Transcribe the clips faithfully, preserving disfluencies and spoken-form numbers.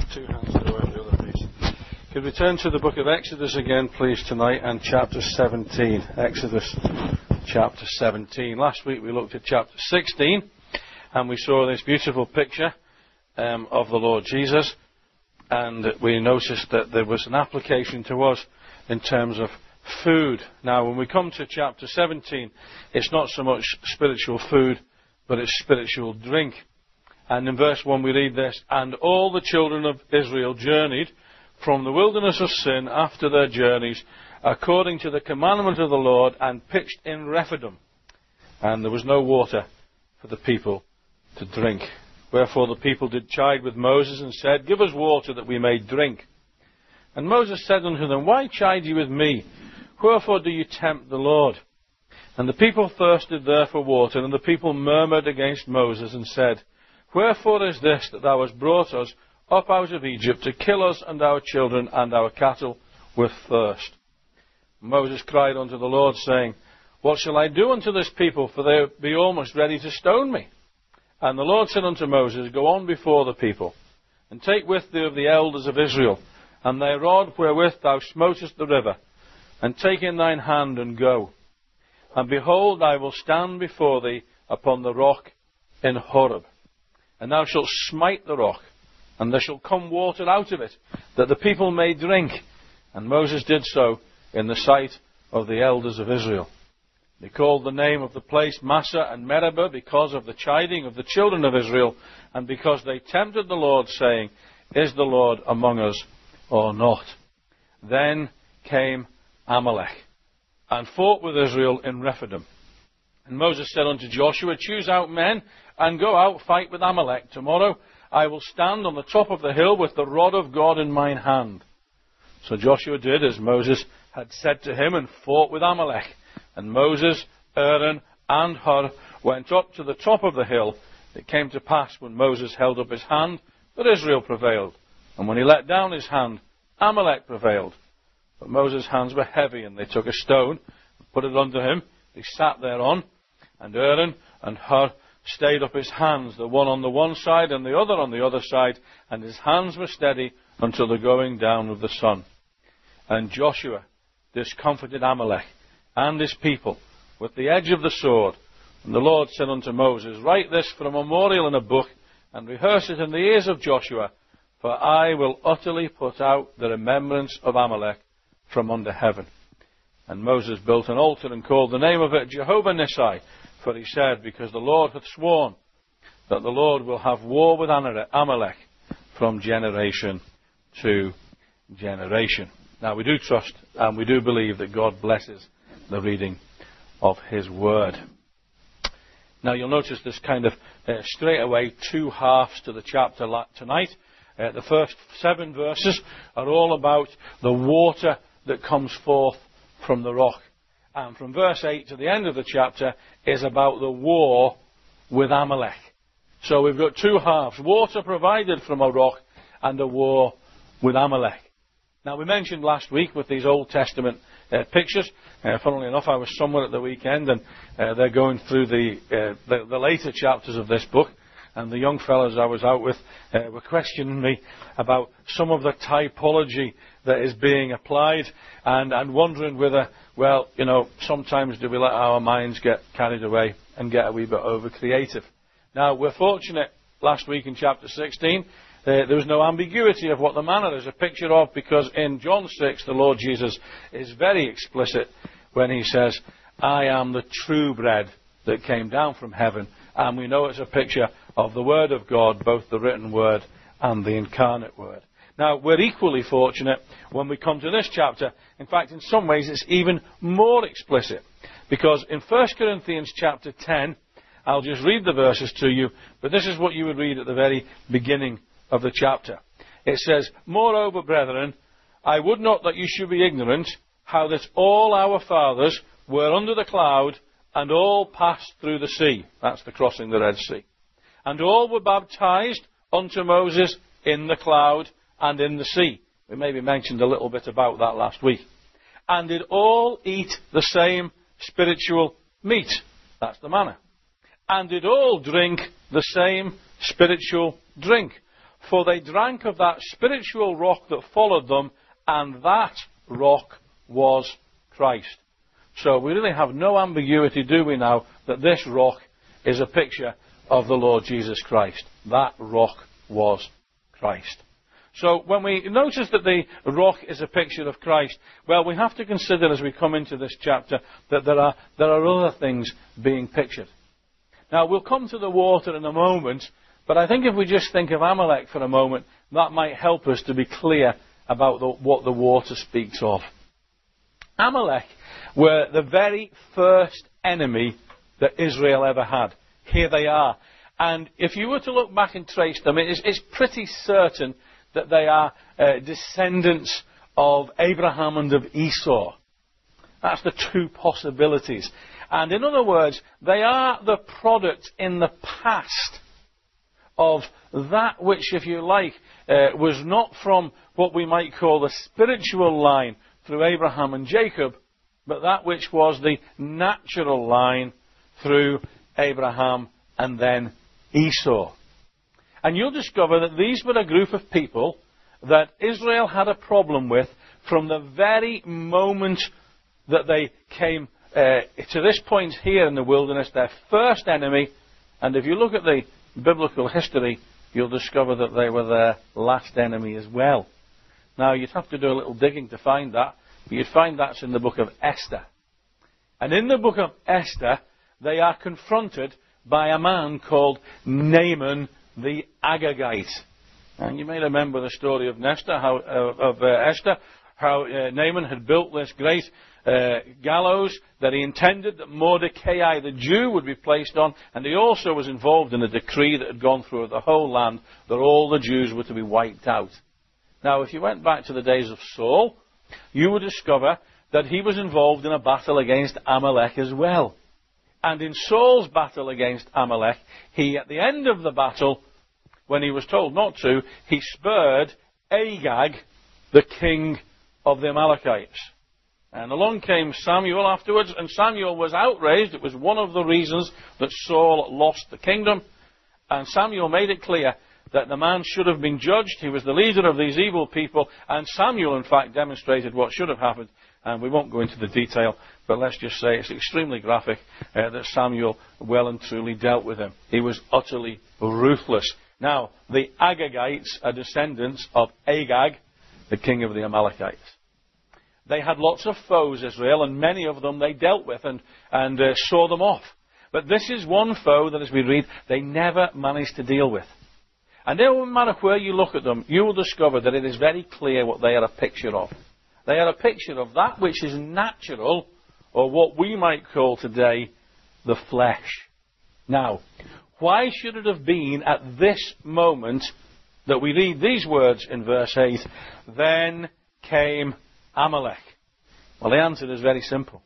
Two hands go over the other piece. Could we turn to the book of Exodus again, please, tonight, and chapter seventeen. Exodus chapter seventeen. Last week we looked at chapter sixteen, and we saw this beautiful picture um, of the Lord Jesus, and we noticed that there was an application to us in terms of food. Now, when we come to chapter seventeen, it's not so much spiritual food, but it's spiritual drink. And in verse one we read this: "And all the children of Israel journeyed from the wilderness of Sin after their journeys, according to the commandment of the Lord, and pitched in Rephidim. And there was no water for the people to drink. Wherefore the people did chide with Moses, and said, Give us water that we may drink. And Moses said unto them, Why chide ye with me? Wherefore do you tempt the Lord? And the people thirsted there for water, and the people murmured against Moses, and said, Wherefore is this that thou hast brought us up out of Egypt to kill us and our children and our cattle with thirst? Moses cried unto the Lord, saying, What shall I do unto this people? For they be almost ready to stone me. And the Lord said unto Moses, Go on before the people, and take with thee of the elders of Israel, and thy rod wherewith thou smotest the river, and take in thine hand, and go. And behold, I will stand before thee upon the rock in Horeb. And thou shalt smite the rock, and there shall come water out of it, that the people may drink. And Moses did so in the sight of the elders of Israel. They called the name of the place Massah and Meribah, because of the chiding of the children of Israel, and because they tempted the Lord, saying, Is the Lord among us or not? Then came Amalek, and fought with Israel in Rephidim. And Moses said unto Joshua, Choose out men, and go out, fight with Amalek. Tomorrow I will stand on the top of the hill with the rod of God in mine hand. So Joshua did as Moses had said to him, and fought with Amalek. And Moses, Aaron, and Hur went up to the top of the hill. It came to pass, when Moses held up his hand, that Israel prevailed. And when he let down his hand, Amalek prevailed. But Moses' hands were heavy, and they took a stone, and put it under him. He sat thereon, and Aaron and Hur stayed up his hands, the one on the one side and the other on the other side, and his hands were steady until the going down of the sun. And Joshua discomfited Amalek and his people with the edge of the sword. And the Lord said unto Moses, Write this for a memorial in a book, and rehearse it in the ears of Joshua, for I will utterly put out the remembrance of Amalek from under heaven. And Moses built an altar, and called the name of it Jehovah Nissi, for he said, Because the Lord hath sworn that the Lord will have war with Amalek from generation to generation. Now, we do trust and we do believe that God blesses the reading of his word. Now, you'll notice there's kind of uh, straight away two halves to the chapter tonight. Uh, the first seven verses are all about the water that comes forth from the rock. And from verse eight to the end of the chapter is about the war with Amalek. So we've got two halves: water provided from a rock, and a war with Amalek. Now, we mentioned last week with these Old Testament uh, pictures, uh, funnily enough, I was somewhere at the weekend, and uh, they're going through the, uh, the the later chapters of this book, and the young fellows I was out with uh, were questioning me about some of the typology that is being applied, and, and wondering whether, well, you know, sometimes do we let our minds get carried away and get a wee bit over creative. Now, we're fortunate last week in chapter sixteen, uh, there was no ambiguity of what the manna is a picture of, because in John six, the Lord Jesus is very explicit when he says, I am the true bread that came down from heaven. And we know it's a picture of the Word of God, both the written Word and the incarnate Word. Now, we're equally fortunate when we come to this chapter. In fact, in some ways, it's even more explicit. Because in First Corinthians chapter ten, I'll just read the verses to you, but this is what you would read at the very beginning of the chapter. It says, Moreover, brethren, I would not that you should be ignorant, how that all our fathers were under the cloud, and all passed through the sea. That's the crossing the Red Sea. And all were baptized unto Moses in the cloud and in the sea. We maybe mentioned a little bit about that last week. And did all eat the same spiritual meat. That's the manna. And did all drink the same spiritual drink. For they drank of that spiritual rock that followed them, and that rock was Christ. So we really have no ambiguity, do we now, that this rock is a picture of the Lord Jesus Christ. That rock was Christ. So when we notice that the rock is a picture of Christ, well, we have to consider as we come into this chapter that there are, there are other things being pictured. Now, we'll come to the water in a moment, but I think if we just think of Amalek for a moment, that might help us to be clear about the, what the water speaks of. Amalek were the very first enemy that Israel ever had. Here they are. And if you were to look back and trace them, it's, it's pretty certain that they are uh, descendants of Abraham and of Esau. That's the two possibilities. And in other words, they are the product in the past of that which, if you like, uh, was not from what we might call the spiritual line through Abraham and Jacob, but that which was the natural line through Abraham and then Esau. And you'll discover that these were a group of people that Israel had a problem with from the very moment that they came uh, to this point here in the wilderness, their first enemy. And if you look at the biblical history, you'll discover that they were their last enemy as well. Now, you'd have to do a little digging to find that, but you'd find that's in the book of Esther. And in the book of Esther, they are confronted by a man called Naaman the Agagite. And you may remember the story of Esther, how, uh, of uh, Esther, how uh, Naaman had built this great uh, gallows that he intended that Mordecai the Jew would be placed on, and he also was involved in a decree that had gone through the whole land that all the Jews were to be wiped out. Now, if you went back to the days of Saul, you would discover that he was involved in a battle against Amalek as well. And in Saul's battle against Amalek, he, at the end of the battle, when he was told not to, he spurred Agag, the king of the Amalekites. And along came Samuel afterwards, and Samuel was outraged. It was one of the reasons that Saul lost the kingdom. And Samuel made it clear that the man should have been judged. He was the leader of these evil people. And Samuel, in fact, demonstrated what should have happened. And we won't go into the detail, but let's just say it's extremely graphic uh, that Samuel well and truly dealt with him. He was utterly ruthless. Now, the Agagites are descendants of Agag, the king of the Amalekites. They had lots of foes, Israel, and many of them they dealt with and, and uh, saw them off. But this is one foe that, as we read, they never managed to deal with. And no matter where you look at them, you will discover that it is very clear what they are a picture of. They are a picture of that which is natural, or what we might call today the flesh. Now, why should it have been at this moment that we read these words in verse eight, then came Amalek? Well, the answer is very simple.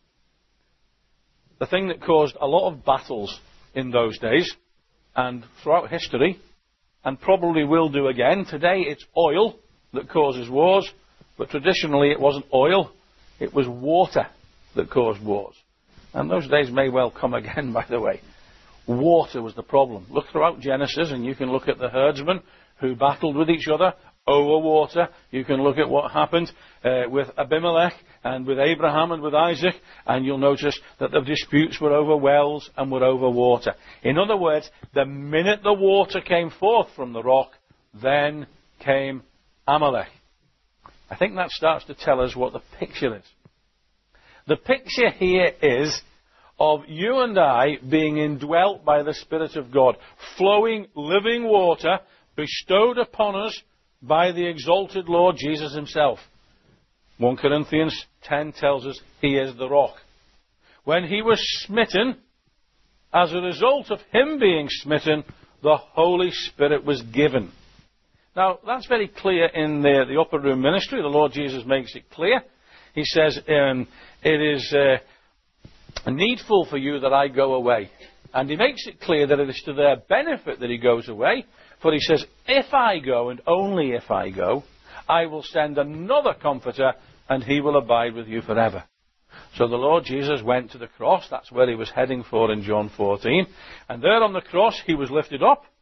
The thing that caused a lot of battles in those days, and throughout history, and probably will do again, today it's oil that causes wars. But traditionally it wasn't oil, it was water that caused wars. And those days may well come again, by the way. Water was the problem. Look throughout Genesis and you can look at the herdsmen who battled with each other over water. You can look at what happened uh, with Abimelech and with Abraham and with Isaac, and you'll notice that the disputes were over wells and were over water. In other words, the minute the water came forth from the rock, then came Amalek. I think that starts to tell us what the picture is. The picture here is of you and I being indwelt by the Spirit of God, flowing living water bestowed upon us by the exalted Lord Jesus himself. First Corinthians ten tells us he is the rock. When he was smitten, as a result of him being smitten, the Holy Spirit was given. Now, that's very clear in the, the upper room ministry. The Lord Jesus makes it clear. He says, um, it is uh, needful for you that I go away. And he makes it clear that it is to their benefit that he goes away. For he says, if I go, and only if I go, I will send another comforter, and he will abide with you forever. So the Lord Jesus went to the cross. That's where he was heading for in John fourteen. And there on the cross, he was lifted up.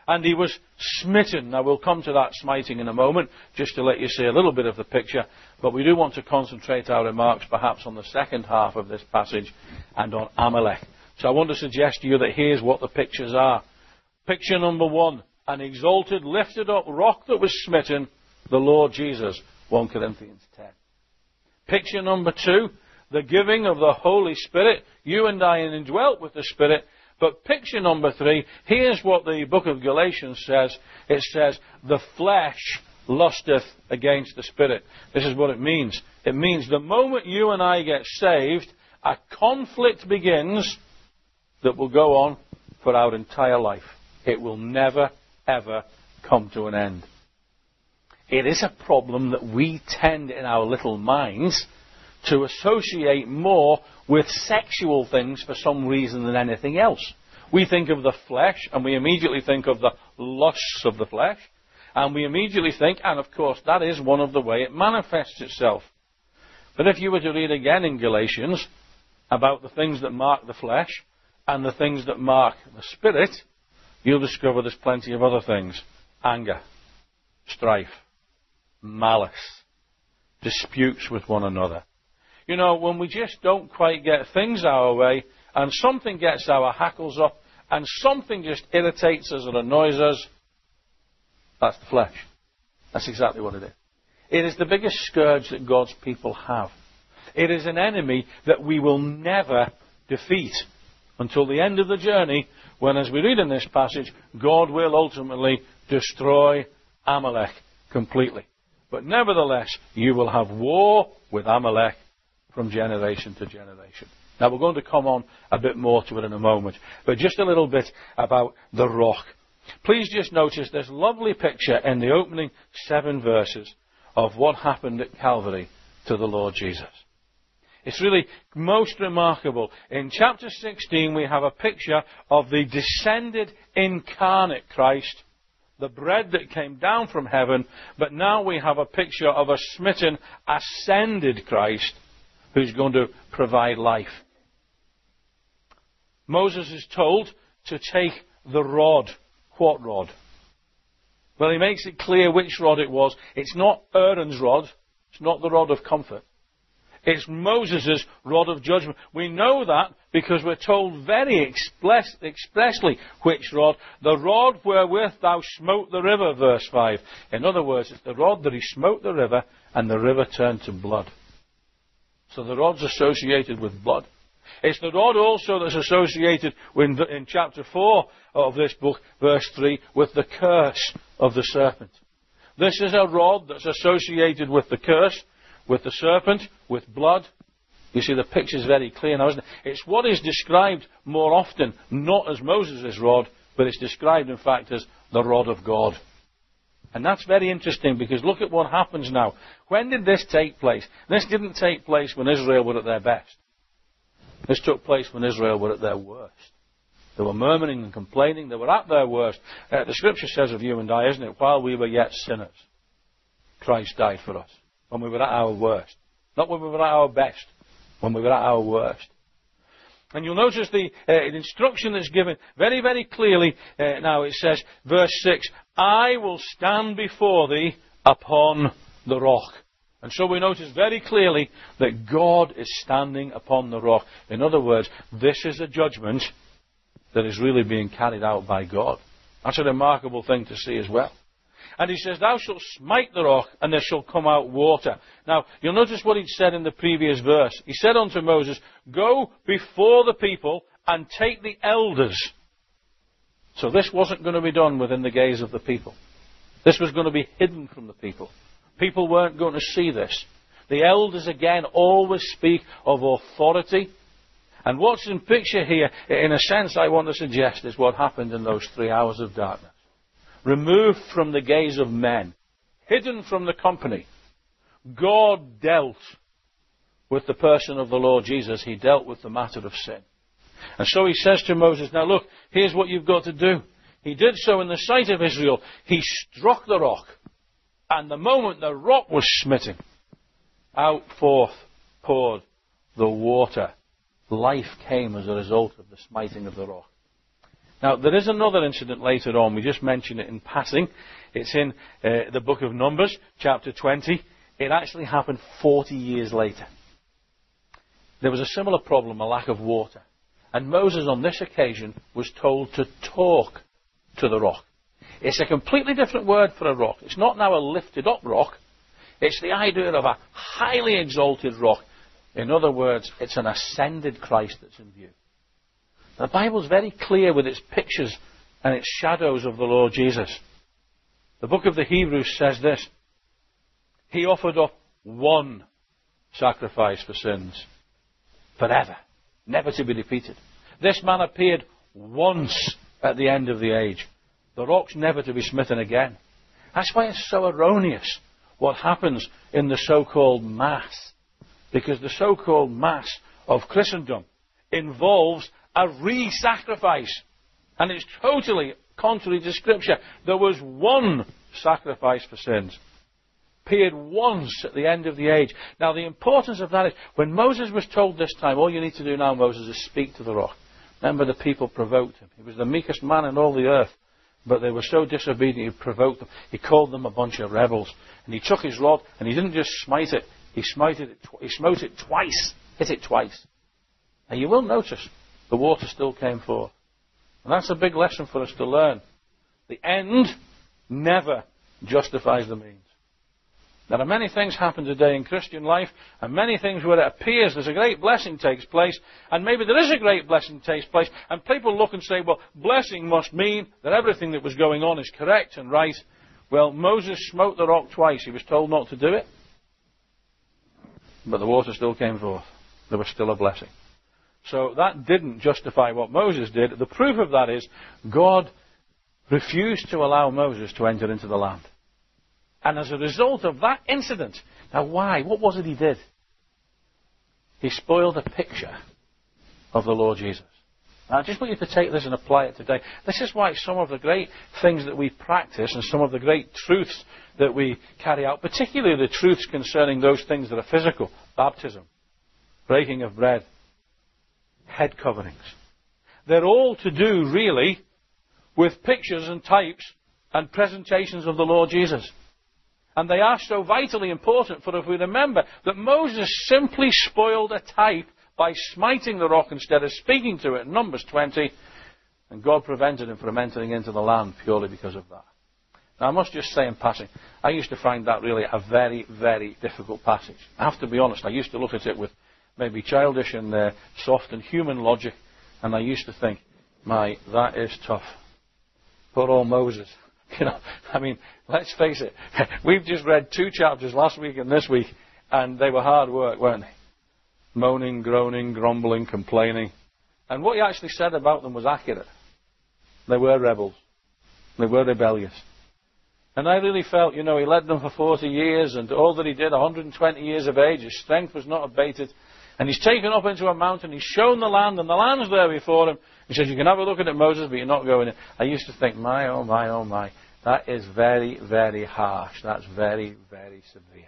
And he was smitten. Now we'll come to that smiting in a moment, just to let you see a little bit of the picture. But we do want to concentrate our remarks perhaps on the second half of this passage and on Amalek. So I want to suggest to you that here's what the pictures are. Picture number one, an exalted, lifted up rock that was smitten, the Lord Jesus, First Corinthians ten. Picture number two, the giving of the Holy Spirit, you and I indwelt with the Spirit. But picture number three, here's what the book of Galatians says. It says, the flesh lusteth against the Spirit. This is what it means. It means the moment you and I get saved, a conflict begins that will go on for our entire life. It will never, ever come to an end. It is a problem that we tend in our little minds to associate more with sexual things for some reason than anything else. We think of the flesh, and we immediately think of the lusts of the flesh, and we immediately think, and of course that is one of the way it manifests itself. But if you were to read again in Galatians about the things that mark the flesh and the things that mark the Spirit, you'll discover there's plenty of other things. Anger, strife, malice, disputes with one another. You know, when we just don't quite get things our way, and something gets our hackles up, and something just irritates us or annoys us, that's the flesh. That's exactly what it is. It is the biggest scourge that God's people have. It is an enemy that we will never defeat until the end of the journey, when, as we read in this passage, God will ultimately destroy Amalek completely. But nevertheless, you will have war with Amalek from generation to generation. Now we're going to come on a bit more to it in a moment, but just a little bit about the rock. Please just notice this lovely picture in the opening seven verses of what happened at Calvary to the Lord Jesus. It's really most remarkable. In chapter sixteen we have a picture of the descended incarnate Christ, the bread that came down from heaven, but now we have a picture of a smitten, ascended Christ who's going to provide life. Moses is told to take the rod. What rod? Well, he makes it clear which rod it was. It's not Aaron's rod. It's not the rod of comfort. It's Moses' rod of judgment. We know that because we're told very express, expressly which rod. The rod wherewith thou smote the river, verse five. In other words, it's the rod that he smote the river and the river turned to blood. So the rod's associated with blood. It's the rod also that's associated with, in chapter four of this book, verse three, with the curse of the serpent. This is a rod that's associated with the curse, with the serpent, with blood. You see, the picture's very clear now, isn't it? It's what is described more often, not as Moses' rod, but it's described, in fact, as the rod of God. And that's very interesting, because look at what happens now. When did this take place? This didn't take place when Israel were at their best. This took place when Israel were at their worst. They were murmuring and complaining. They were at their worst. Uh, the scripture says of you and I, isn't it? While we were yet sinners, Christ died for us. When we were at our worst. Not when we were at our best. When we were at our worst. And you'll notice the uh, instruction that's given very, very clearly. Uh, now it says, verse six, I will stand before thee upon the rock. And so we notice very clearly that God is standing upon the rock. In other words, this is a judgment that is really being carried out by God. That's a remarkable thing to see as well. And he says, thou shalt smite the rock, and there shall come out water. Now, you'll notice what he'd said in the previous verse. He said unto Moses, go before the people and take the elders. So this wasn't going to be done within the gaze of the people. This was going to be hidden from the people. People weren't going to see this. The elders, again, always speak of authority. And what's in picture here, in a sense, I want to suggest, is what happened in those three hours of darkness. Removed from the gaze of men, hidden from the company, God dealt with the person of the Lord Jesus. He dealt with the matter of sin. And so he says to Moses, now look, here's what you've got to do. He did so in the sight of Israel. He struck the rock. And the moment the rock was smitten, out forth poured the water. Life came as a result of the smiting of the rock. Now, there is another incident later on. We just mentioned it in passing. It's in uh, the book of Numbers, chapter twenty. It actually happened forty years later. There was a similar problem, a lack of water. And Moses on this occasion was told to talk to the rock. It's a completely different word for a rock. It's not now a lifted up rock. It's the idea of a highly exalted rock. In other words, it's an ascended Christ that's in view. The Bible's very clear with its pictures and its shadows of the Lord Jesus. The book of the Hebrews says this: He offered up one sacrifice for sins, forever, never to be repeated. This man appeared once at the end of the age. The rock's never to be smitten again. That's why it's so erroneous what happens in the so-called Mass. Because the so-called Mass of Christendom involves a re-sacrifice. And it's totally contrary to Scripture. There was one sacrifice for sins. Appeared once at the end of the age. Now the importance of that is, when Moses was told this time, all you need to do now, Moses, is speak to the rock. Remember, the people provoked him. He was the meekest man in all the earth. But they were so disobedient, he provoked them. He called them a bunch of rebels. And he took his rod, and he didn't just smite it. He smote it, tw- he smote it twice. Hit it twice. And you will notice, the water still came forth. And that's a big lesson for us to learn. The end never justifies the means. There are many things happen today in Christian life, and many things where it appears there's a great blessing takes place, and maybe there is a great blessing takes place, and people look and say, well, blessing must mean that everything that was going on is correct and right. Well, Moses smote the rock twice. He was told not to do it, but the water still came forth. There was still a blessing. So that didn't justify what Moses did. The proof of that is God refused to allow Moses to enter into the land. And as a result of that incident, now why? What was it he did? He spoiled a picture of the Lord Jesus. Now I just want you to take this and apply it today. This is why some of the great things that we practice and some of the great truths that we carry out, particularly the truths concerning those things that are physical, baptism, breaking of bread, head coverings. They're all to do, really, with pictures and types and presentations of the Lord Jesus. And they are so vitally important, for if we remember that Moses simply spoiled a type by smiting the rock instead of speaking to it in Numbers twenty, and God prevented him from entering into the land purely because of that. Now I must just say in passing, I used to find that really a very, very difficult passage. I have to be honest, I used to look at it with maybe childish and uh, soft and human logic, and I used to think, my, that is tough. Poor old Moses. You know, I mean, let's face it. We've just read two chapters last week and this week, and they were hard work, weren't they? Moaning, groaning, grumbling, complaining. And what he actually said about them was accurate. They were rebels. They were rebellious. And I really felt, you know, he led them for forty years, and all that he did, one hundred twenty years of age, his strength was not abated. And he's taken up into a mountain, he's shown the land, and the land's there before him. He says, you can have a look at it, Moses, but you're not going in. I used to think, my, oh my, oh my, that is very, very harsh. That's very, very severe.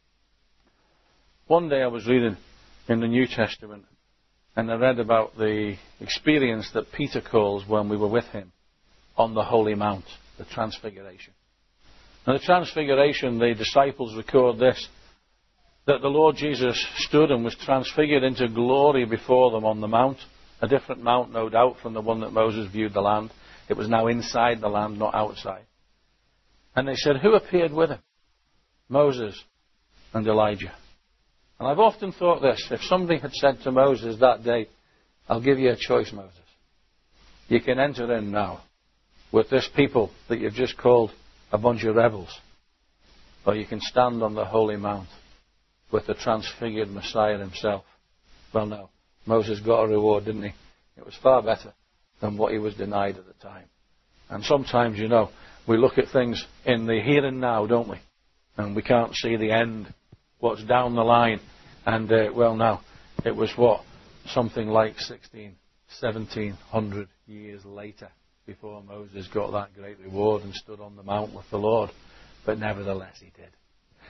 One day I was reading in the New Testament, and I read about the experience that Peter calls when we were with him on the Holy Mount, the Transfiguration. Now, the Transfiguration, the disciples record this, that the Lord Jesus stood and was transfigured into glory before them on the mount. A different mount, no doubt, from the one that Moses viewed the land. It was now inside the land, not outside. And they said, who appeared with him? Moses and Elijah. And I've often thought this, if somebody had said to Moses that day, I'll give you a choice, Moses. You can enter in now with this people that you've just called a bunch of rebels. Or you can stand on the Holy Mount with the transfigured Messiah himself. Well, no. Moses got a reward, didn't he? It was far better than what he was denied at the time. And sometimes, you know, we look at things in the here and now, don't we? And we can't see the end, what's down the line. And, uh, well, now, it was what? Something like sixteen, seventeen hundred years later before Moses got that great reward and stood on the mount with the Lord. But nevertheless, he did.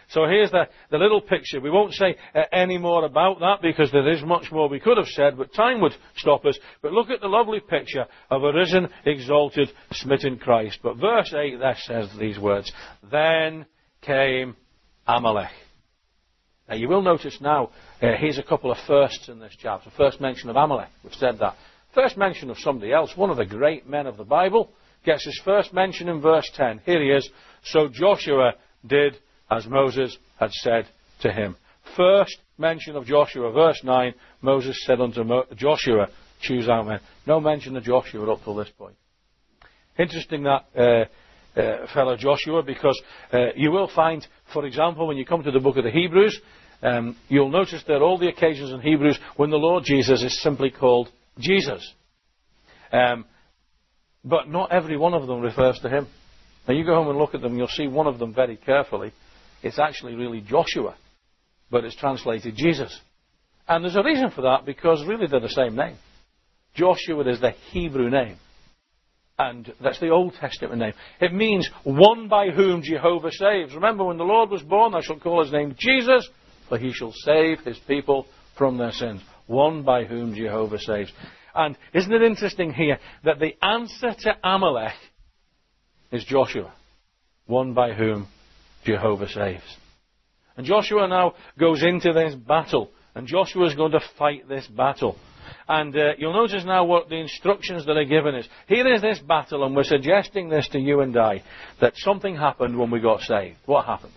So here's the, the little picture. We won't say uh, any more about that because there is much more we could have said, but time would stop us. But look at the lovely picture of a risen, exalted, smitten Christ. But verse eight there says these words, "Then came Amalek." Now you will notice now, uh, here's a couple of firsts in this chapter. First mention of Amalek, we've said that. First mention of somebody else, one of the great men of the Bible, gets his first mention in verse ten. Here he is. "So Joshua did as Moses had said to him." First mention of Joshua, verse nine, "Moses said unto Mo- Joshua, choose out men." No mention of Joshua up till this point. Interesting that uh, uh, fellow Joshua, because uh, you will find, for example, when you come to the book of the Hebrews, um, you'll notice there are all the occasions in Hebrews when the Lord Jesus is simply called Jesus. Um, but not every one of them refers to him. Now you go home and look at them, you'll see one of them very carefully. It's actually really Joshua, but it's translated Jesus. And there's a reason for that, because really they're the same name. Joshua is the Hebrew name, and that's the Old Testament name. It means one by whom Jehovah saves. Remember, when the Lord was born, I shall call his name Jesus, for he shall save his people from their sins. One by whom Jehovah saves. And isn't it interesting here that the answer to Amalek is Joshua, one by whom Jehovah saves. And Joshua now goes into this battle, and Joshua is going to fight this battle. And uh, you'll notice now what the instructions that are given is. Here is this battle, and we're suggesting this to you and I, that something happened when we got saved. What happened?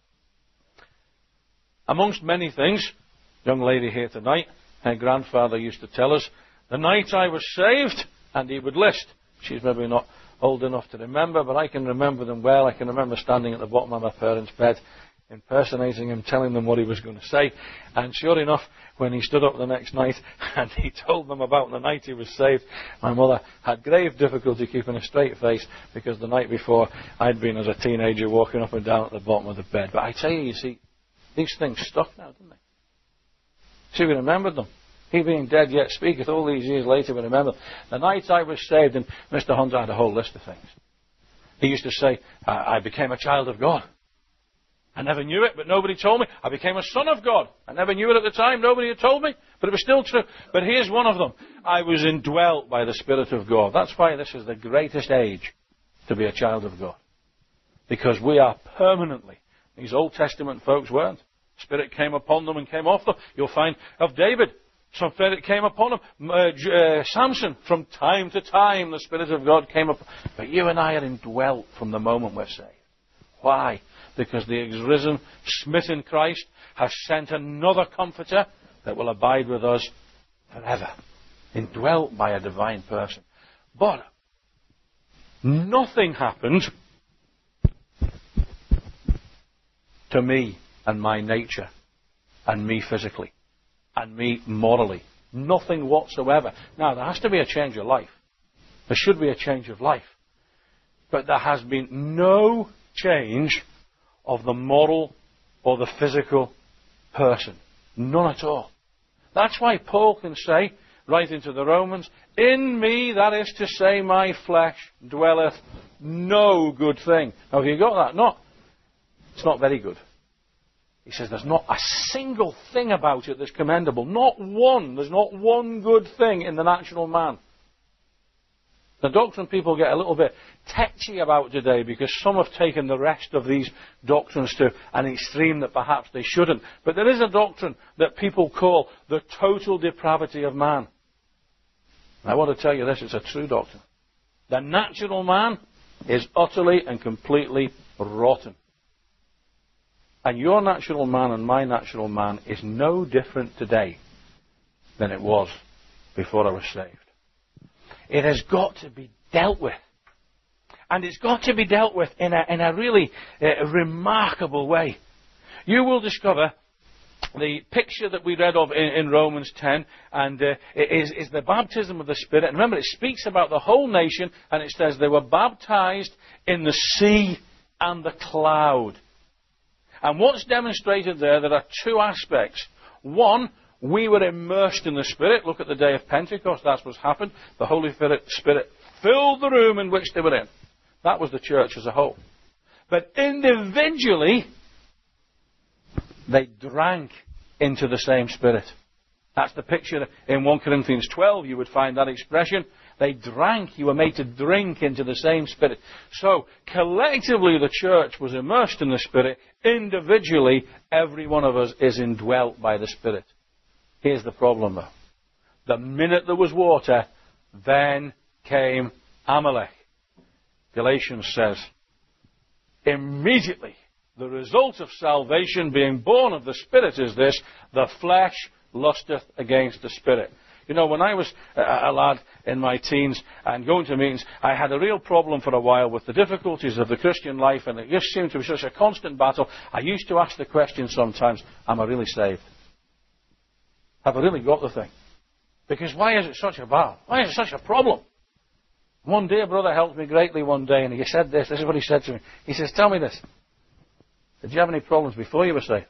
Amongst many things, young lady here tonight, her grandfather used to tell us, the night I was saved, and he would list. She's maybe not old enough to remember, but I can remember them well. I can remember standing at the bottom of my parents' bed, impersonating him, telling them what he was going to say. And sure enough, when he stood up the next night and he told them about the night he was saved, my mother had grave difficulty keeping a straight face, because the night before I'd been, as a teenager, walking up and down at the bottom of the bed. But I tell you, you see, these things stuck now, didn't they? See, we remembered them. He being dead yet speaketh, all these years later we remember. The night I was saved, and Mister Hunter had a whole list of things. He used to say, I, I became a child of God. I never knew it, but nobody told me. I became a son of God. I never knew it at the time. Nobody had told me, but it was still true. But here's one of them. I was indwelt by the Spirit of God. That's why this is the greatest age to be a child of God. Because we are permanently. These Old Testament folks weren't. The Spirit came upon them and came off them. You'll find of David, some Spirit came upon him. Uh, uh, Samson, from time to time, the Spirit of God came up. But you and I are indwelt from the moment we're saved. Why? Because the risen, smitten Christ has sent another Comforter that will abide with us forever. Indwelt by a divine person. But nothing happened to me and my nature and me physically and me morally. Nothing whatsoever. Now, there has to be a change of life. There should be a change of life. But there has been no change of the moral or the physical person. None at all. That's why Paul can say, right into the Romans, in me, that is to say, my flesh, dwelleth no good thing. Now, have you got that? Not. It's not very good. He says there's not a single thing about it that's commendable. Not one. There's not one good thing in the natural man. The doctrine people get a little bit tetchy about today, because some have taken the rest of these doctrines to an extreme that perhaps they shouldn't. But there is a doctrine that people call the total depravity of man. And I want to tell you this, it's a true doctrine. The natural man is utterly and completely rotten. And your natural man and my natural man is no different today than it was before I was saved. It has got to be dealt with. And it's got to be dealt with in a, in a really uh, remarkable way. You will discover the picture that we read of in, in Romans ten, and uh, is, is the baptism of the Spirit. And remember, it speaks about the whole nation, and it says they were baptized in the sea and the cloud. And what's demonstrated there, there are two aspects. One, we were immersed in the Spirit. Look at the day of Pentecost. That's what's happened. The Holy Spirit filled the room in which they were in. That was the church as a whole. But individually, they drank into the same Spirit. That's the picture in First Corinthians twelve. You would find that expression. They drank. You were made to drink into the same Spirit. So, collectively, the church was immersed in the Spirit. Individually, every one of us is indwelt by the Spirit. Here's the problem, though. The minute there was water, then came Amalek. Galatians says, immediately, the result of salvation being born of the Spirit is this: the flesh lusteth against the Spirit. You know, when I was a lad in my teens and going to meetings, I had a real problem for a while with the difficulties of the Christian life, and it just seemed to be such a constant battle. I used to ask the question sometimes, am I really saved? Have I really got the thing? Because why is it such a battle? Why is it such a problem? One day a brother helped me greatly one day, and he said this, this is what he said to me. He says, tell me this, did you have any problems before you were saved?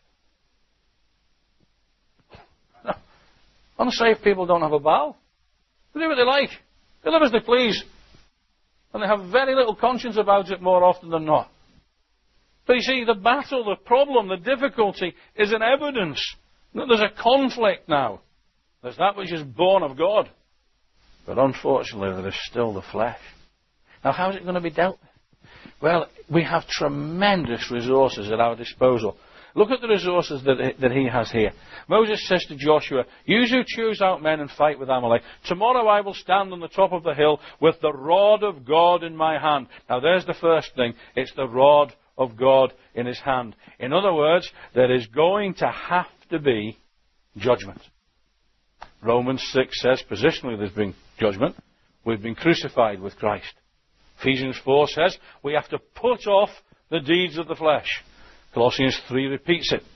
Unsaved people don't have a battle. They do what they like. They live as they please. And they have very little conscience about it more often than not. But you see, the battle, the problem, the difficulty is an evidence that there's a conflict now. There's that which is born of God. But unfortunately, there is still the flesh. Now, how is it going to be dealt with? Well, we have tremendous resources at our disposal. Look at the resources that, that he has here. Moses says to Joshua, you who choose out men and fight with Amalek, tomorrow I will stand on the top of the hill with the rod of God in my hand. Now there's the first thing. It's the rod of God in his hand. In other words, there is going to have to be judgment. Romans six says, positionally there's been judgment. We've been crucified with Christ. Ephesians four says, we have to put off the deeds of the flesh. Colossians three repeats it.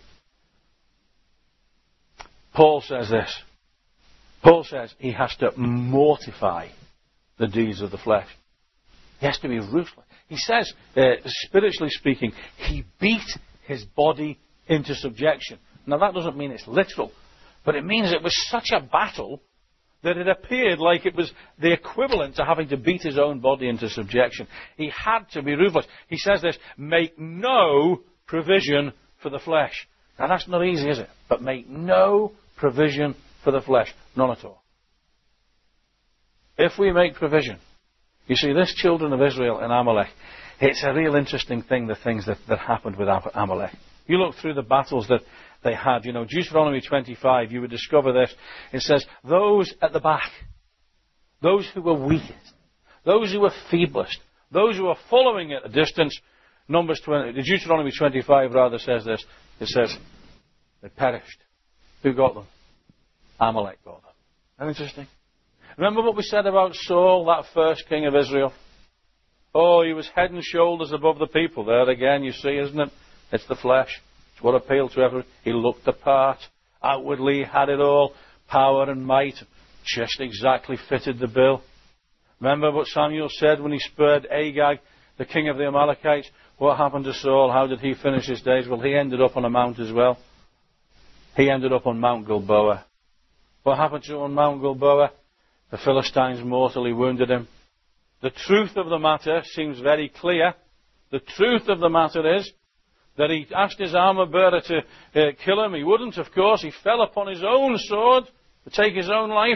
Paul says this. Paul says he has to mortify the deeds of the flesh. He has to be ruthless. He says, uh, spiritually speaking, he beat his body into subjection. Now that doesn't mean it's literal, but it means it was such a battle that it appeared like it was the equivalent to having to beat his own body into subjection. He had to be ruthless. He says this, make no provision for the flesh. Now that's not easy, is it? But make no provision for the flesh. None at all. If we make provision. You see, this children of Israel and Amalek, it's a real interesting thing, the things that, that happened with Amalek. You look through the battles that they had. You know, Deuteronomy twenty-five, you would discover this. It says, those at the back, those who were weakest, those who were feeblest, those who were following at a distance, Numbers twenty, Deuteronomy twenty-five rather says this. It says, they perished. Who got them? Amalek got them. Isn't that interesting? Remember what we said about Saul, that first king of Israel? Oh, he was head and shoulders above the people. There again, you see, isn't it? It's the flesh. It's what appealed to everyone. He looked the part. Outwardly, he had it all. Power and might. Just exactly fitted the bill. Remember what Samuel said when he spurred Agag, the king of the Amalekites? What happened to Saul? How did he finish his days? Well, he ended up on a mount as well. He ended up on Mount Gilboa. What happened to him on Mount Gilboa? The Philistines mortally wounded him. The truth of the matter seems very clear. The truth of the matter is that he asked his armor bearer to uh, kill him. He wouldn't, of course. He fell upon his own sword to take his own life.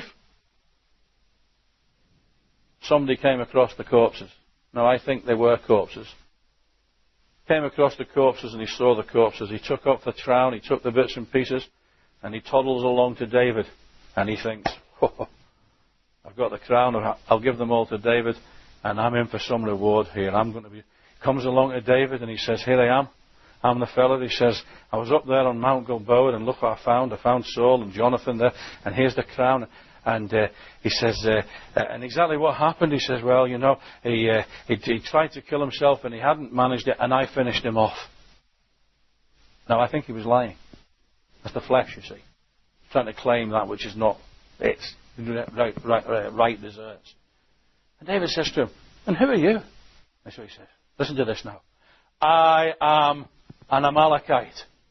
Somebody came across the corpses. No, I think they were corpses. Came across the corpses and he saw the corpses. He took up the crown, he took the bits and pieces, and he toddles along to David. And he thinks, oh, I've got the crown, I'll give them all to David, and I'm in for some reward here. I'm going to be. Comes along to David and he says, here I am. I'm the fellow. He says, I was up there on Mount Gilboa and look what I found. I found Saul and Jonathan there, and here's the crown. And uh, he says, uh, and exactly what happened, he says, well, you know, he, uh, he, he tried to kill himself and he hadn't managed it, and I finished him off. Now, I think he was lying. That's the flesh, you see. Trying to claim that which is not its right, right, right, right deserts. And David says to him, and who are you? That's what he says. Listen to this now. I am an Amalekite.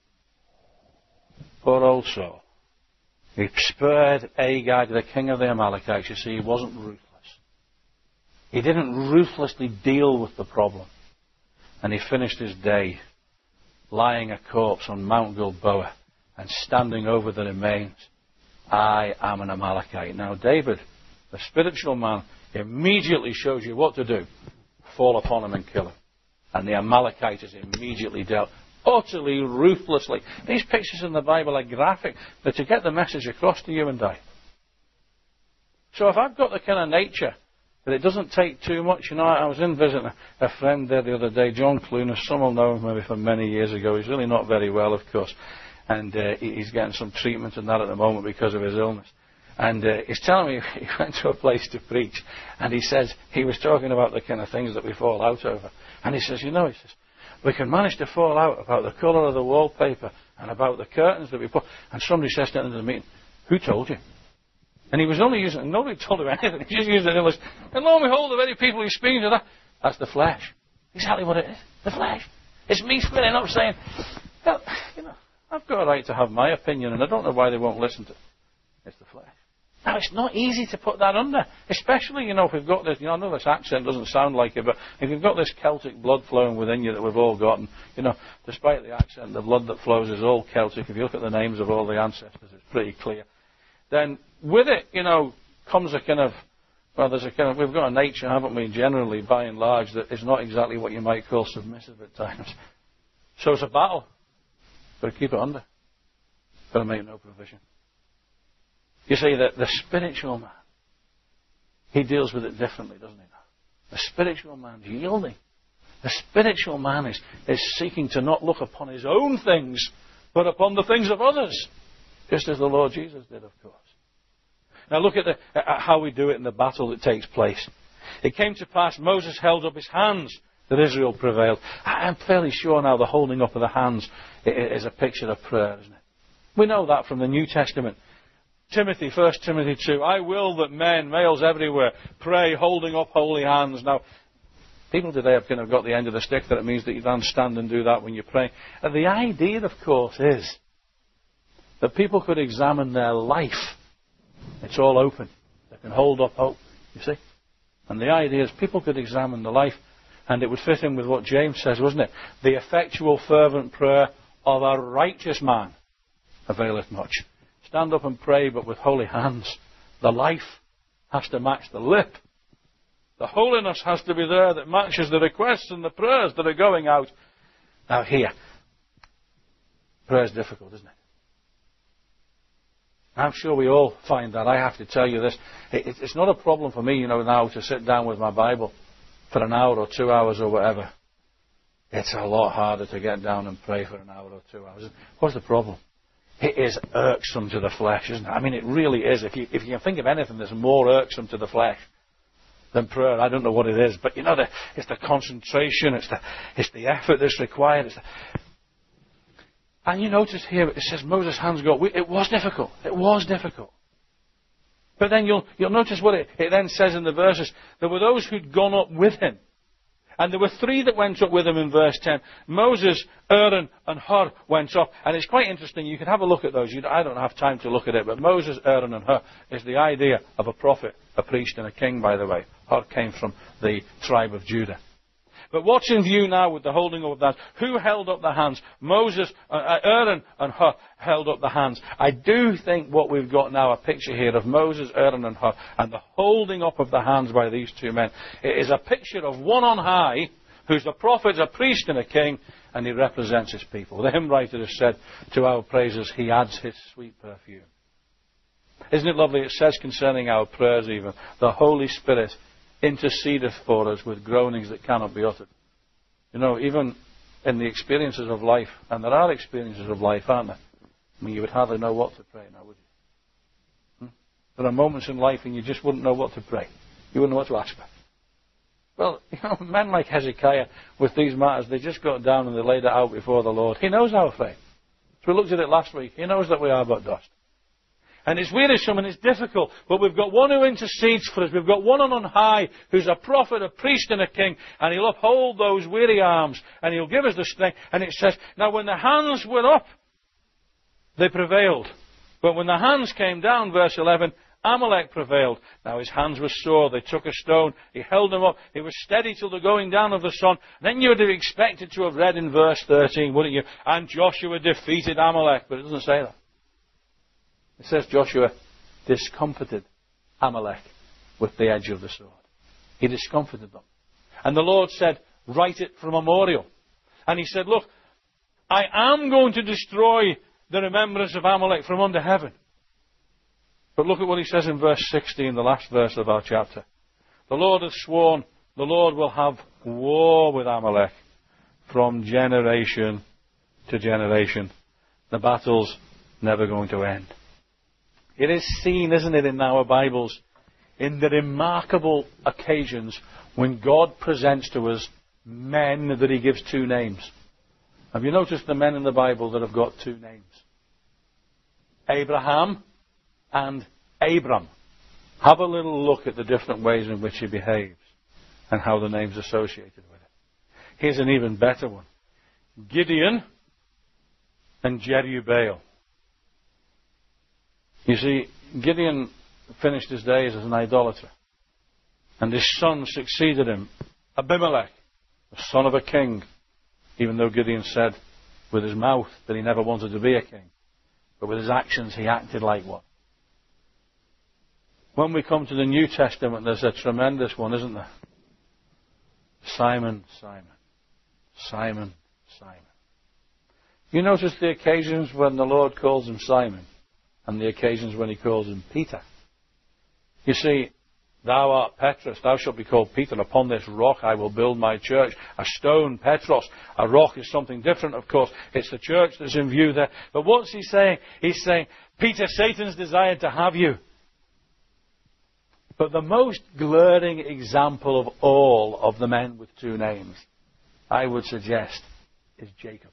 Poor old Saul. He spurred Agag, the king of the Amalekites. You see, he wasn't ruthless. He didn't ruthlessly deal with the problem. And he finished his day lying a corpse on Mount Gilboa and standing over the remains, I am an Amalekite. Now David, the spiritual man, immediately shows you what to do. Fall upon him and kill him. And the Amalekite is immediately dealt utterly ruthlessly. These pictures in the Bible are graphic. They're to get the message across to you and I. So if I've got the kind of nature that it doesn't take too much, you know, I was in visiting a, a friend there the other day, John Clunas. Some will know him maybe from many years ago. He's really not very well, of course. And uh, he's getting some treatment and that at the moment because of his illness. And uh, he's telling me he went to a place to preach. And he says, he was talking about the kind of things that we fall out over. And he says, you know, he says, we can manage to fall out about the colour of the wallpaper and about the curtains that we put. And somebody says to the end of the meeting, who told you? And he was only using, nobody told him anything. He just used an illustration. And lo and behold, the very people he's speaking to, that, that's the flesh. Exactly what it is. The flesh. It's me splitting up saying, well, you know, I've got a right to have my opinion, and I don't know why they won't listen to it. It's the flesh. Now, it's not easy to put that under, especially, you know, if we've got this, you know, I know this accent doesn't sound like it, but if you've got this Celtic blood flowing within you that we've all got, and, you know, despite the accent, the blood that flows is all Celtic. If you look at the names of all the ancestors, it's pretty clear. Then, with it, you know, comes a kind of, well, there's a kind of, we've got a nature, haven't we, generally, by and large, that is not exactly what you might call submissive at times. So it's a battle. Got to keep it under. Got to make no provision. You see, that the spiritual man, he deals with it differently, doesn't he? The spiritual man's yielding. The spiritual man is, is seeking to not look upon his own things, but upon the things of others. Just as the Lord Jesus did, of course. Now look at, the, at how we do it in the battle that takes place. It came to pass, Moses held up his hands, that Israel prevailed. I'm fairly sure now the holding up of the hands is a picture of prayer, isn't it? We know that from the New Testament. Timothy, First Timothy two, I will that men, males everywhere, pray holding up holy hands. Now, people today have kind of got the end of the stick that it means that you don't stand and do that when you pray. And the idea, of course, is that people could examine their life. It's all open. They can hold up hope, you see. And the idea is people could examine the life, and it would fit in with what James says, wasn't it? The effectual fervent prayer of a righteous man availeth much. Stand up and pray, but with holy hands. The life has to match the lip. The holiness has to be there that matches the requests and the prayers that are going out. Now here, prayer is difficult, isn't it? I'm sure we all find that. I have to tell you this. It, it's not a problem for me, you know, now to sit down with my Bible for an hour or two hours or whatever. It's a lot harder to get down and pray for an hour or two hours. What's the problem? It is irksome to the flesh, isn't it? I mean, it really is. If you, if you can think of anything that's more irksome to the flesh than prayer, I don't know what it is. But, you know, the, it's the concentration, it's the, it's the effort that's required. It's the... And you notice here, it says Moses' hands go up. It was difficult. It was difficult. But then you'll, you'll notice what it, it then says in the verses. There were those who'd gone up with him. And there were three that went up with him in verse ten. Moses, Aaron, and Hur went up. And it's quite interesting. You can have a look at those. You, I don't have time to look at it. But Moses, Aaron, and Hur is the idea of a prophet, a priest, and a king, by the way. Hur came from the tribe of Judah. But what's in view now with the holding up of that? Who held up the hands? Moses, uh, Aaron, and Hur held up the hands. I do think what we've got now, a picture here of Moses, Aaron, and Hur, and the holding up of the hands by these two men. It is a picture of one on high, who's a prophet, a priest, and a king, and he represents his people. The hymn writer has said, to our praises, he adds his sweet perfume. Isn't it lovely? It says concerning our prayers even, the Holy Spirit intercedeth for us with groanings that cannot be uttered. You know, even in the experiences of life, and there are experiences of life, aren't there? I mean, you would hardly know what to pray now, would you? Hmm? There are moments in life when you just wouldn't know what to pray. You wouldn't know what to ask for. Well, you know, men like Hezekiah, with these matters, they just got down and they laid it out before the Lord. He knows our faith. So we looked at it last week. He knows that we are but dust. And it's wearisome and it's difficult, but we've got one who intercedes for us. We've got one on high who's a prophet, a priest, and a king, and he'll uphold those weary arms, and he'll give us the strength. And it says, now when the hands were up, they prevailed. But when the hands came down, verse eleven, Amalek prevailed. Now his hands were sore. They took a stone. He held them up. He was steady till the going down of the sun. Then you would have expected to have read in verse thirteen, wouldn't you? And Joshua defeated Amalek. But it doesn't say that. It says Joshua discomfited Amalek with the edge of the sword. He discomfited them. And the Lord said, write it for a memorial. And he said, look, I am going to destroy the remembrance of Amalek from under heaven. But look at what he says in verse sixteen, the last verse of our chapter. The Lord has sworn, the Lord will have war with Amalek from generation to generation. The battle's never going to end. It is seen, isn't it, in our Bibles, in the remarkable occasions when God presents to us men that he gives two names. Have you noticed the men in the Bible that have got two names? Abraham and Abram. Have a little look at the different ways in which he behaves and how the name's associated with it. Here's an even better one. Gideon and Jerubbaal. You see, Gideon finished his days as an idolater. And his son succeeded him, Abimelech, the son of a king, even though Gideon said with his mouth that he never wanted to be a king. But with his actions, he acted like one. When we come to the New Testament, there's a tremendous one, isn't there? Simon, Simon, Simon, Simon. You notice the occasions when the Lord calls him Simon and the occasions when he calls him Peter. You see, thou art Petrus, thou shalt be called Peter, and upon this rock I will build my church. A stone, Petros. A rock is something different, of course. It's the church that's in view there. But what's he saying? He's saying, Peter, Satan's desired to have you. But the most glaring example of all of the men with two names, I would suggest, is Jacob.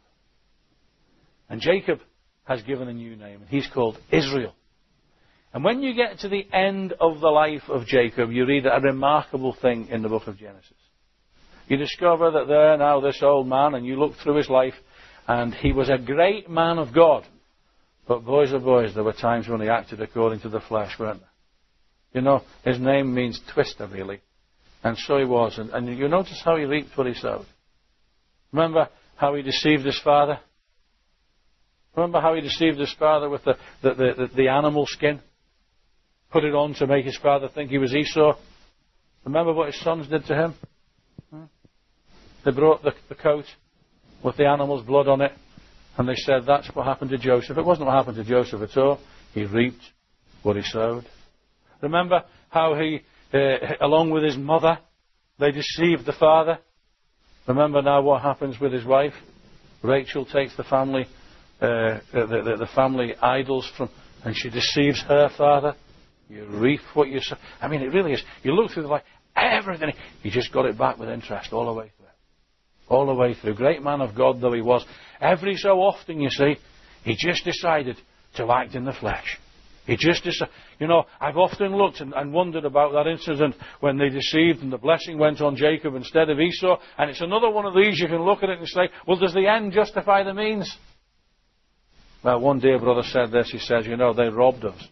And Jacob has given a new name, and he's called Israel. And when you get to the end of the life of Jacob, you read a remarkable thing in the book of Genesis. You discover that there now this old man, and you look through his life, and he was a great man of God. But boys, oh boys, there were times when he acted according to the flesh, weren't there? You know, his name means twister, really. And so he was. And, and you notice how he reaped what he sowed. Remember how he deceived his father? Remember how he deceived his father with the, the, the, the animal skin? Put it on to make his father think he was Esau. Remember what his sons did to him? Hmm? They brought the, the coat with the animal's blood on it. And they said, that's what happened to Joseph. It wasn't what happened to Joseph at all. He reaped what he sowed. Remember how he, uh, along with his mother, they deceived the father? Remember now what happens with his wife? Rachel takes the family, uh, the, the, the family idols from, and she deceives her father. You reap what you sow. I mean, it really is. You look through the life, everything. You just got it back with interest all the way through. All the way through. Great man of God though he was. Every so often, you see, he just decided to act in the flesh. He just decided. You know, I've often looked and, and wondered about that incident when they deceived and the blessing went on Jacob instead of Esau. And it's another one of these you can look at it and say, well, does the end justify the means? Well, one dear brother said this. He says, you know, they robbed us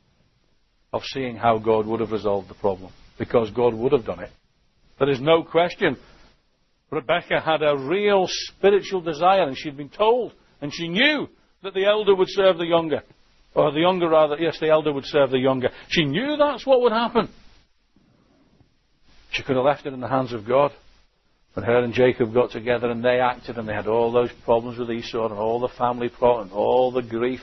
of seeing how God would have resolved the problem. Because God would have done it. There is no question. Rebecca had a real spiritual desire, and she'd been told, and she knew that the elder would serve the younger. Or the younger rather, yes, the elder would serve the younger. She knew that's what would happen. She could have left it in the hands of God. But her and Jacob got together and they acted, and they had all those problems with Esau and all the family problems, all the grief.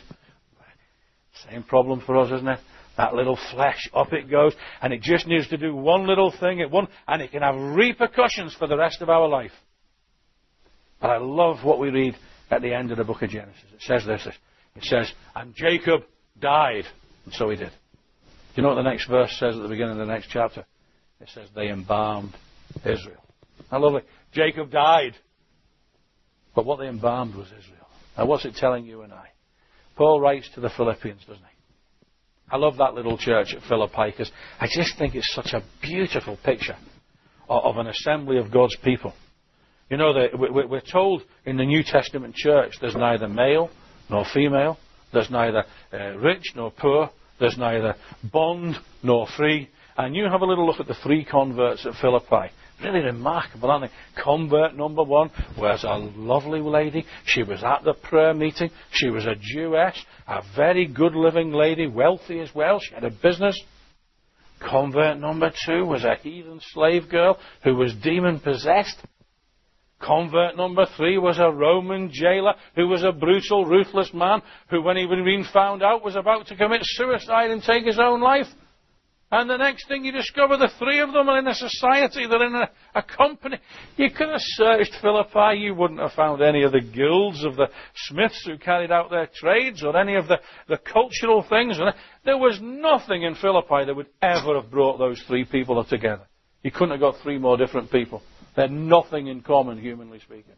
Same problem for us, isn't it? That little flesh, up it goes, and it just needs to do one little thing at one, and it can have repercussions for the rest of our life. But I love what we read at the end of the book of Genesis. It says this. It says, and Jacob died. And so he did. Do you know what the next verse says at the beginning of the next chapter? It says, they embalmed Israel. How lovely. Jacob died. But what they embalmed was Israel. Now what's it telling you and I? Paul writes to the Philippians, doesn't he? I love that little church at Philippi because I just think it's such a beautiful picture of an assembly of God's people. You know, we're told in the New Testament church there's neither male nor female. There's neither uh, rich nor poor. There's neither bond nor free. And you have a little look at the three converts at Philippi. Really remarkable, aren't they? Convert number one was a lovely lady. She was at the prayer meeting. She was a Jewess, a very good living lady, wealthy as well. She had a business. Convert number two was a heathen slave girl who was demon possessed. Convert number three was a Roman jailer who was a brutal, ruthless man who, when he had been found out, was about to commit suicide and take his own life. And the next thing you discover, the three of them are in a society, they're in a, a company. You could have searched Philippi, you wouldn't have found any of the guilds of the smiths who carried out their trades or any of the, the cultural things. There was nothing in Philippi that would ever have brought those three people together. You couldn't have got three more different people. They had nothing in common, humanly speaking.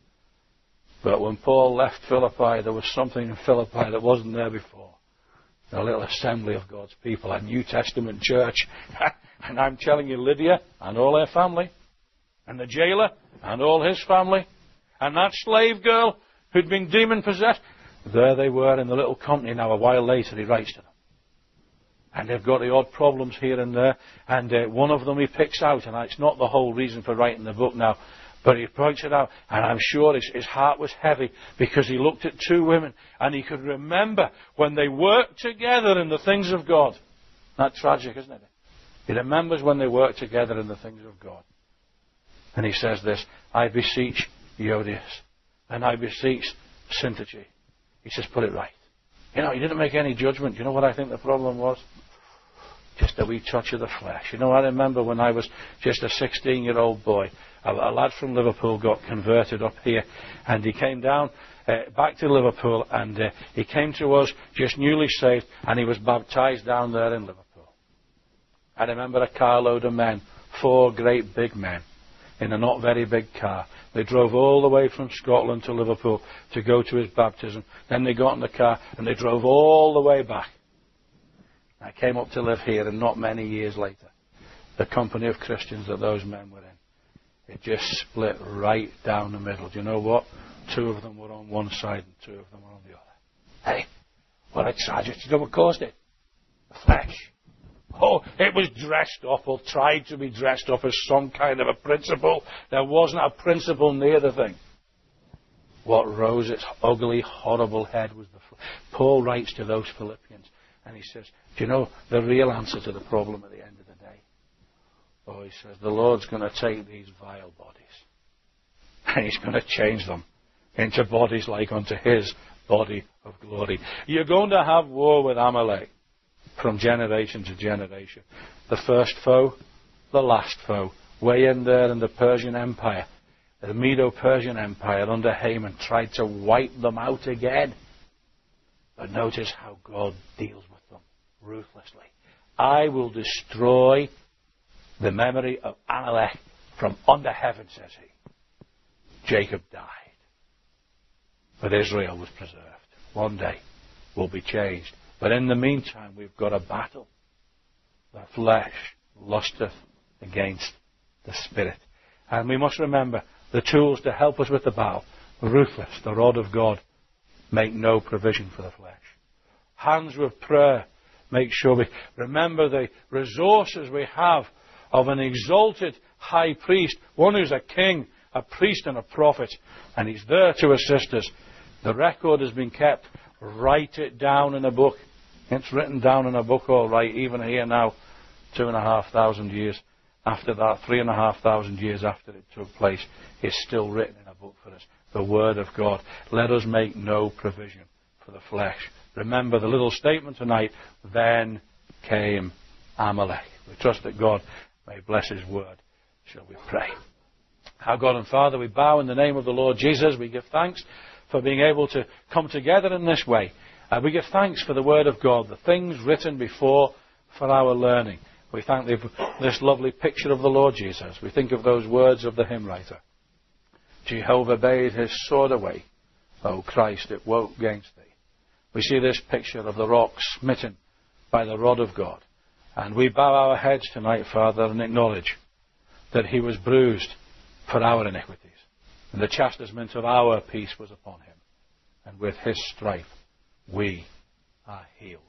But when Paul left Philippi, there was something in Philippi that wasn't there before. A little assembly of God's people, a New Testament church. And I'm telling you, Lydia and all her family, and the jailer and all his family, and that slave girl who'd been demon-possessed, there they were in the little company. Now, a while later, he writes to them. And they've got the odd problems here and there. And uh, one of them he picks out, and it's not the whole reason for writing the book now, but he points it out, and I'm sure his, his heart was heavy because he looked at two women and he could remember when they worked together in the things of God. That's tragic, isn't it? He remembers when they worked together in the things of God. And he says this, I beseech Euodias, and I beseech Syntyche. He says, put it right. You know, he didn't make any judgment. You know what I think the problem was? Just a wee touch of the flesh. You know, I remember when I was just a sixteen-year-old boy, a, a lad from Liverpool got converted up here, and he came down uh, back to Liverpool, and uh, he came to us just newly saved, and he was baptized down there in Liverpool. I remember a carload of men, four great big men, in a not very big car. They drove all the way from Scotland to Liverpool to go to his baptism. Then they got in the car, and they drove all the way back. I came up to live here, and not many years later, the company of Christians that those men were in, it just split right down the middle. Do you know what? Two of them were on one side, and two of them were on the other. Hey, what a tragedy. You know what caused it? The flesh. Oh, it was dressed up, or tried to be dressed up as some kind of a principle. There wasn't a principle near the thing. What rose its ugly, horrible head was the flesh. Paul writes to those Philippians, and he says, do you know the real answer to the problem at the end of the day? Oh, he says, the Lord's going to take these vile bodies and he's going to change them into bodies like unto his body of glory. You're going to have war with Amalek from generation to generation. The first foe, the last foe, way in there in the Persian Empire. The Medo-Persian Empire under Haman tried to wipe them out again. But notice how God deals with them ruthlessly. I will destroy the memory of Amalek from under heaven, says he. Jacob died, but Israel was preserved. One day will be changed. But in the meantime, we've got a battle. The flesh lusteth against the spirit. And we must remember the tools to help us with the battle. Ruthless, the rod of God. Make no provision for the flesh. Hands with prayer. Make sure we remember the resources we have of an exalted high priest, one who's a king, a priest and a prophet, and he's there to assist us. The record has been kept. Write it down in a book. It's written down in a book, all right, even here now, two and a half thousand years after that, three and a half thousand years after it took place. It's still written in a book for us. The Word of God. Let us make no provision for the flesh. Remember the little statement tonight, then came Amalek. We trust that God may bless His Word. Shall we pray? Our God and Father, we bow in the name of the Lord Jesus. We give thanks for being able to come together in this way. Uh, we give thanks for the Word of God, the things written before for our learning. We thank Thee for this lovely picture of the Lord Jesus. We think of those words of the hymn writer. Jehovah bade his sword away. O Christ, it woke against thee. We see this picture of the rock smitten by the rod of God. And we bow our heads tonight, Father, and acknowledge that he was bruised for our iniquities. And the chastisement of our peace was upon him. And with his stripe, we are healed.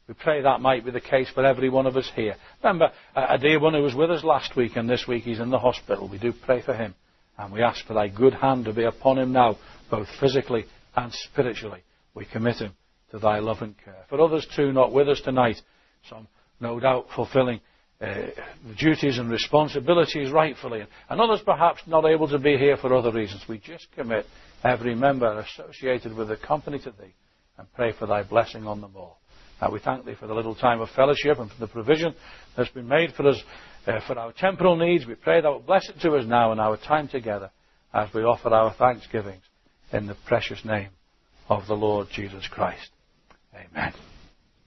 We pray that might be the case for every one of us here. Remember, a dear one who was with us last week, and this week he's in the hospital. We do pray for him. And we ask for thy good hand to be upon him now, both physically and spiritually. We commit him to thy love and care. For others too, not with us tonight, some no doubt fulfilling uh, the duties and responsibilities rightfully, and others perhaps not able to be here for other reasons. We just commit every member associated with the company to thee, and pray for thy blessing on them all. Now we thank thee for the little time of fellowship and for the provision that's been made for us uh, for our temporal needs. We pray thou wilt bless it to us now in our time together as we offer our thanksgivings in the precious name of the Lord Jesus Christ. Amen.